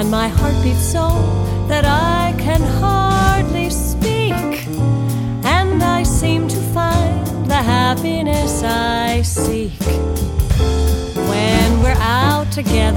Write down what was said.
my heart beats so that I can hardly speak, and I seem to find the happiness I seek when we're out together